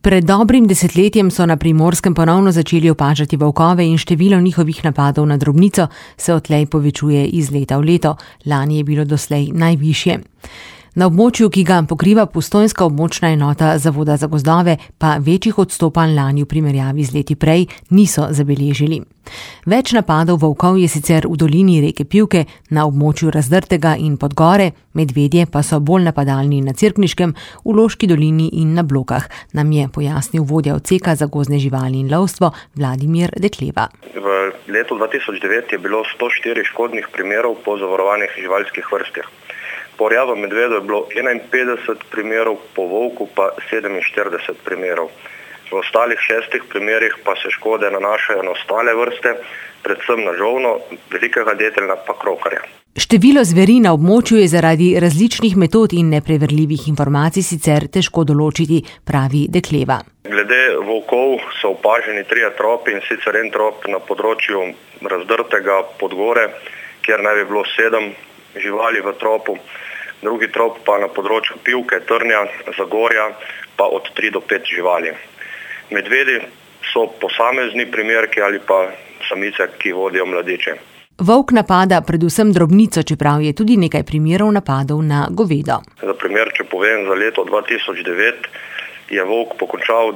Pred dobrim desetletjem so na Primorskem ponovno začeli opažati volkove in število njihovih napadov na drobnico se odtlej povečuje iz leta v leto. Lani je bilo doslej najvišje. Na območju, ki ga pokriva postojnska območna enota Zavoda za gozdove, pa večjih odstopanj lani v primerjavi z leti prej niso zabeležili. Več napadov volkov je sicer v dolini reke Pivke, na območju Razdrtega in Podgore, medvedje pa so bolj napadalni na Cerkniškem, v Loški dolini in na Blokah, nam je pojasnil vodja odseka za gozdne živali in lovstvo Vladimir Dekleva. V letu 2009 je bilo 104 škodnih primerov po zavarovanih živalskih vrstah. Po rjavem medvedu je bilo 51 primerov, po volku pa 47 primerov. V ostalih 6 primerih pa se škode nanašajo na ostale vrste, predvsem na žolno, velikega deteljna pa krokarja. Število zveri na območju je zaradi različnih metod in nepreverljivih informacij sicer težko določiti, pravi Dekleva. Glede volkov so opaženi 3 tropi, in sicer en trop na področju Razdrtega Podgore, kjer naj bi bilo 7 živali v tropu, drugi trop pa na področju Pivke, Trnja, Zagorja pa od 3 do 5 živali. Medvedi so posamezni primerki ali pa samice, ki vodijo mladiče. Volk napada predvsem drobnico, čeprav je tudi nekaj primerov napadov na govedo. Za primer, če povem, za leto 2009 je volk pokončal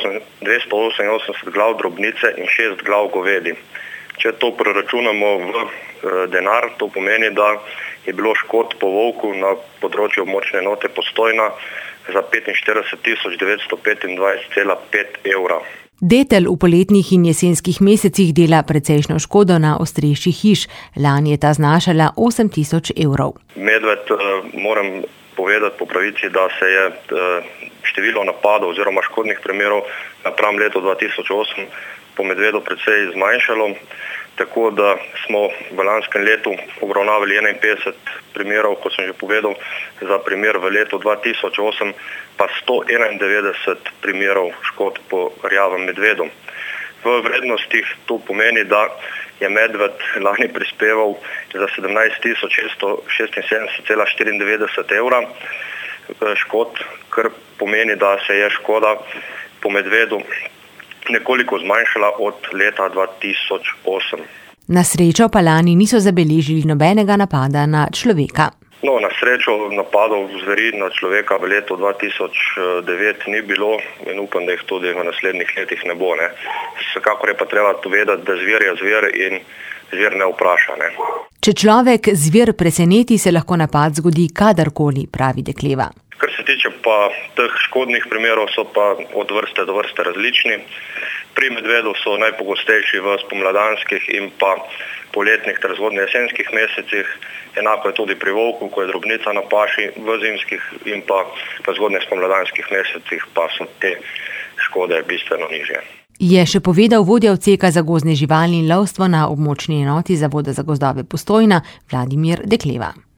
288 glav drobnice in 6 glav govedi. Če to preračunamo v denar, to pomeni, da je bilo škod po volku na področju območne enote Postojna za 45 925,5 evra. Detelj v poletnih in jesenskih mesecih dela precejšnjo škodo na ostreščih hiš. Lani je ta znašala 8 000 evrov. Medved, moram povedati po pravici, da se je število napadov oziroma škodnih primerov napram letu 2008 po medvedu precej zmanjšalo, tako da smo v lanskem letu obravnavali 51 primerov, kot sem že povedal, za primer v letu 2008 pa 191 primerov škod po rjavem medvedu. V vrednostih to pomeni, da je medved lani prispeval za 17 676,94 evra škod, kar pomeni, da se je škoda po medvedu nekoliko zmanjšala od leta 2008. Na srečo pa lani niso zabeležili nobenega napada na človeka. Na srečo napadov zveri na človeka v letu 2009 ni bilo in upam, da jih tudi v naslednjih letih ne bo. Vsekakor je pa treba povedati, da zver je zver in zver ne vpraša. Če človek zver preseneti, se lahko napad zgodi kadarkoli, pravi Dekleva. Kar se tiče pa teh škodnih primerov, so pa od vrste do vrste različni. Pri medvedu so najpogostejši v spomladanskih in pa poletnih ter zgodnje jesenskih mesecih. Enako je tudi pri volku, ko je drobnica na paši, v zimskih in pa v zgodnje spomladanskih mesecih pa so te škode bistveno nižje. Je še povedal vodja odseka za gozdne živali in lovstvo na območni enoti Zavoda za gozdove Postojna Vladimir Dekleva.